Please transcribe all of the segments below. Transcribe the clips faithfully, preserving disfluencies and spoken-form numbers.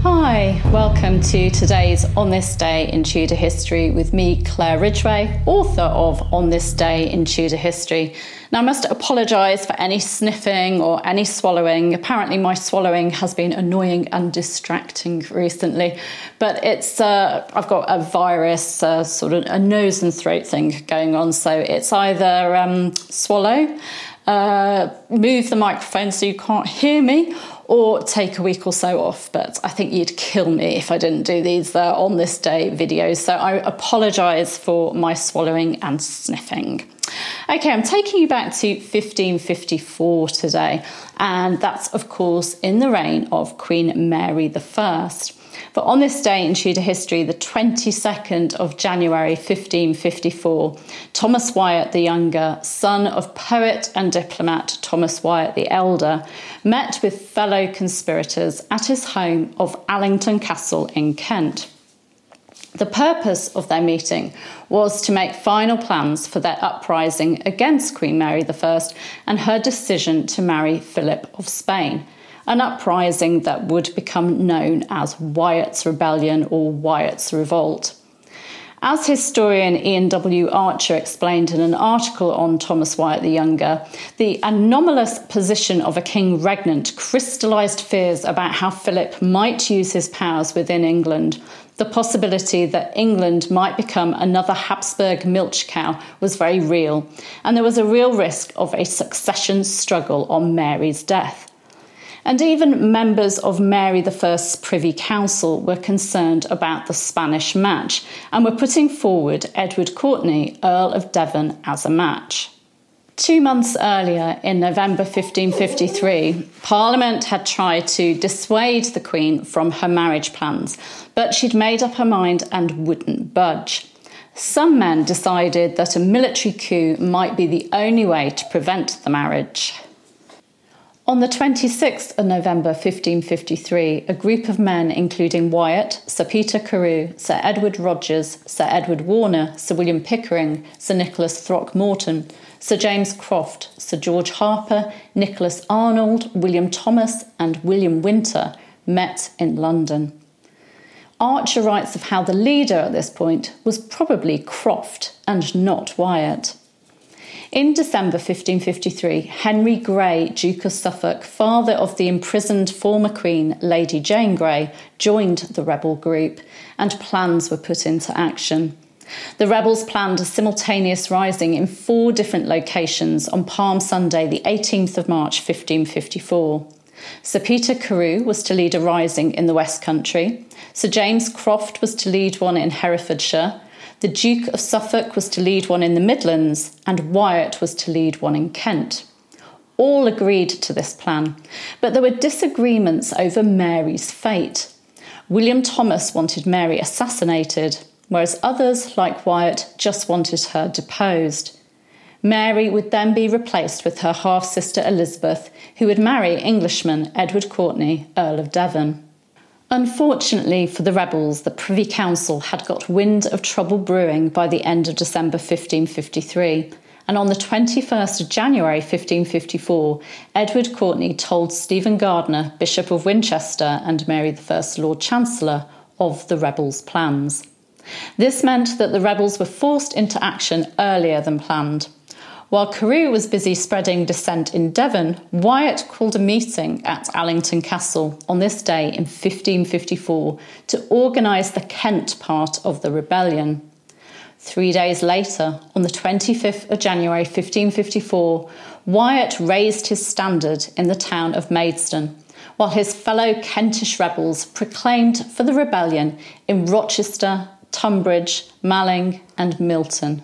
Hi, welcome to today's On This Day in Tudor History with me, Claire Ridgway, author of On This Day in Tudor History. Now, I must apologise for any sniffing or any swallowing. Apparently my swallowing has been annoying and distracting recently, but it's uh, I've got a virus, uh, sort of a nose and throat thing going on, so it's either um, swallow, uh, move the microphone so you can't hear me, or take a week or so off. But I think you'd kill me if I didn't do these uh, On This Day videos. So I apologise for my swallowing and sniffing. Okay, I'm taking you back to fifteen fifty-four today. And that's, of course, in the reign of Queen Mary the First. But on this day in Tudor history, the twenty-second of January fifteen fifty-four, Thomas Wyatt the Younger, son of poet and diplomat Thomas Wyatt the Elder, met with fellow conspirators at his home of Allington Castle in Kent. The purpose of their meeting was to make final plans for their uprising against Queen Mary the First and her decision to marry Philip of Spain, an uprising that would become known as Wyatt's Rebellion or Wyatt's Revolt. As historian Ian W. Archer explained in an article on Thomas Wyatt the Younger, the anomalous position of a king regnant crystallised fears about how Philip might use his powers within England. The possibility that England might become another Habsburg milch cow was very real, and there was a real risk of a succession struggle on Mary's death. And even members of Mary the First's Privy Council were concerned about the Spanish match and were putting forward Edward Courtenay, Earl of Devon, as a match. Two months earlier, in November fifteen fifty-three, Parliament had tried to dissuade the Queen from her marriage plans, but she'd made up her mind and wouldn't budge. Some men decided that a military coup might be the only way to prevent the marriage. On the twenty-sixth of November fifteen fifty-three, a group of men including Wyatt, Sir Peter Carew, Sir Edward Rogers, Sir Edward Warner, Sir William Pickering, Sir Nicholas Throckmorton, Sir James Croft, Sir George Harper, Nicholas Arnold, William Thomas and William Winter met in London. Archer writes of how the leader at this point was probably Croft and not Wyatt. In December fifteen fifty-three, Henry Grey, Duke of Suffolk, father of the imprisoned former Queen, Lady Jane Grey, joined the rebel group, and plans were put into action. The rebels planned a simultaneous rising in four different locations on Palm Sunday, the eighteenth of March fifteen fifty-four. Sir Peter Carew was to lead a rising in the West Country, Sir James Croft was to lead one in Herefordshire, the Duke of Suffolk was to lead one in the Midlands, and Wyatt was to lead one in Kent. All agreed to this plan, but there were disagreements over Mary's fate. William Thomas wanted Mary assassinated, whereas others, like Wyatt, just wanted her deposed. Mary would then be replaced with her half-sister Elizabeth, who would marry Englishman Edward Courtenay, Earl of Devon. Unfortunately for the rebels, the Privy Council had got wind of trouble brewing by the end of December fifteen fifty-three, and on the twenty-first of January fifteen fifty-four, Edward Courtenay told Stephen Gardiner, Bishop of Winchester and Mary the First Lord Chancellor, of the rebels' plans. This meant that the rebels were forced into action earlier than planned. While Carew was busy spreading dissent in Devon, Wyatt called a meeting at Allington Castle on this day in fifteen fifty-four to organise the Kent part of the rebellion. Three days later, on the twenty-fifth of January fifteen fifty-four, Wyatt raised his standard in the town of Maidstone, while his fellow Kentish rebels proclaimed for the rebellion in Rochester, Tunbridge, Malling and Milton.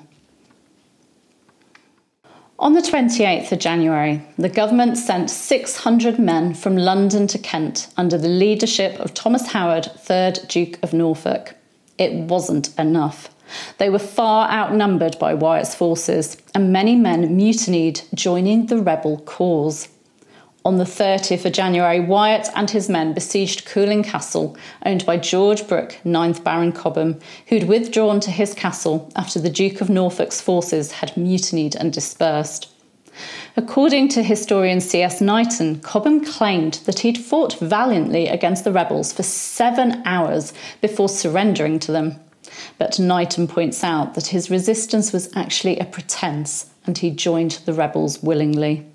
On the twenty-eighth of January, the government sent six hundred men from London to Kent under the leadership of Thomas Howard, third Duke of Norfolk. It wasn't enough. They were far outnumbered by Wyatt's forces, and many men mutinied, joining the rebel cause. On the thirtieth of January, Wyatt and his men besieged Cooling Castle, owned by George Brooke, ninth Baron Cobham, who'd withdrawn to his castle after the Duke of Norfolk's forces had mutinied and dispersed. According to historian C S Knighton, Cobham claimed that he'd fought valiantly against the rebels for seven hours before surrendering to them. But Knighton points out that his resistance was actually a pretense and he joined the rebels willingly.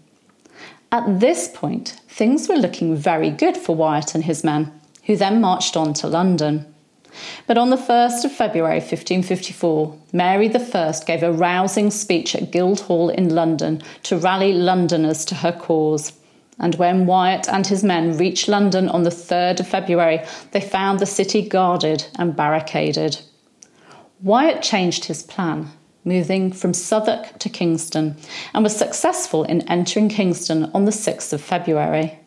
At this point, things were looking very good for Wyatt and his men, who then marched on to London. But on the first of February fifteen fifty-four, Mary the First gave a rousing speech at Guildhall in London to rally Londoners to her cause. And when Wyatt and his men reached London on the third of February, they found the city guarded and barricaded. Wyatt changed his plan, moving from Southwark to Kingston, and was successful in entering Kingston on the sixth of February.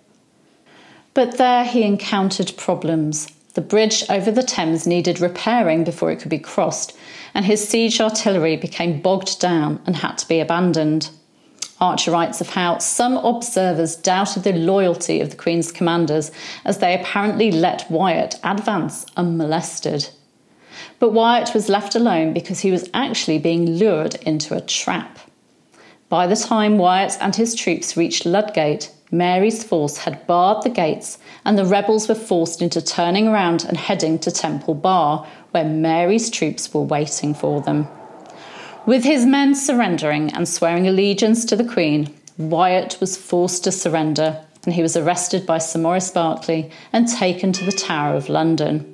But there he encountered problems. The bridge over the Thames needed repairing before it could be crossed, and his siege artillery became bogged down and had to be abandoned. Archer writes of how some observers doubted the loyalty of the Queen's commanders as they apparently let Wyatt advance unmolested. But Wyatt was left alone because he was actually being lured into a trap. By the time Wyatt and his troops reached Ludgate, Mary's force had barred the gates and the rebels were forced into turning around and heading to Temple Bar, where Mary's troops were waiting for them. With his men surrendering and swearing allegiance to the Queen, Wyatt was forced to surrender and he was arrested by Sir Maurice Berkeley and taken to the Tower of London.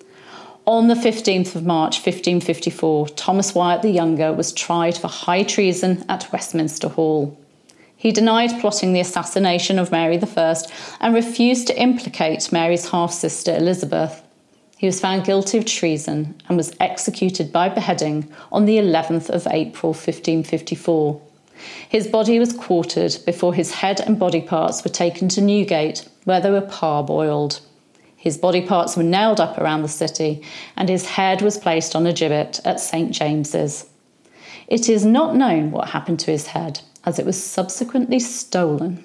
On the fifteenth of March fifteen fifty-four, Thomas Wyatt the Younger was tried for high treason at Westminster Hall. He denied plotting the assassination of Mary the First and refused to implicate Mary's half-sister Elizabeth. He was found guilty of treason and was executed by beheading on the eleventh of April fifteen fifty-four. His body was quartered before his head and body parts were taken to Newgate, where they were parboiled. His body parts were nailed up around the city and his head was placed on a gibbet at Saint James's. It is not known what happened to his head, as it was subsequently stolen.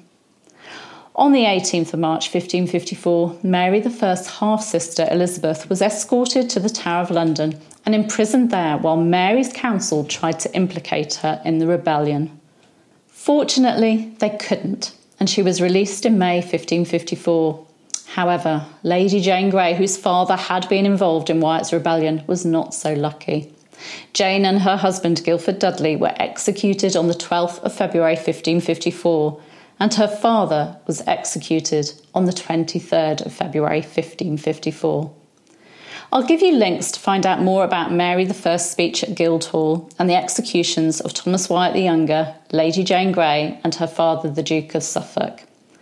On the eighteenth of March fifteen fifty-four, Mary the First's half-sister Elizabeth was escorted to the Tower of London and imprisoned there while Mary's council tried to implicate her in the rebellion. Fortunately, they couldn't, and she was released in May fifteen fifty-four. However, Lady Jane Grey, whose father had been involved in Wyatt's rebellion, was not so lucky. Jane and her husband Guildford Dudley were executed on the twelfth of February fifteen fifty-four, and her father was executed on the twenty-third of February fifteen fifty-four. I'll give you links to find out more about Mary the First's speech at Guildhall and the executions of Thomas Wyatt the Younger, Lady Jane Grey and her father the Duke of Suffolk.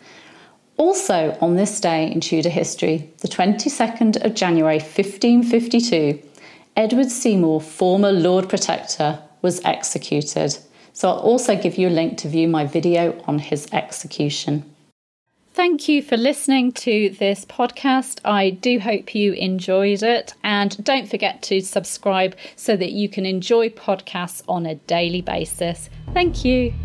Also on this day in Tudor history, the twenty-second of January fifteen fifty-two, Edward Seymour, former Lord Protector, was executed. So I'll also give you a link to view my video on his execution. Thank you for listening to this podcast. I do hope you enjoyed it. And don't forget to subscribe so that you can enjoy podcasts on a daily basis. Thank you.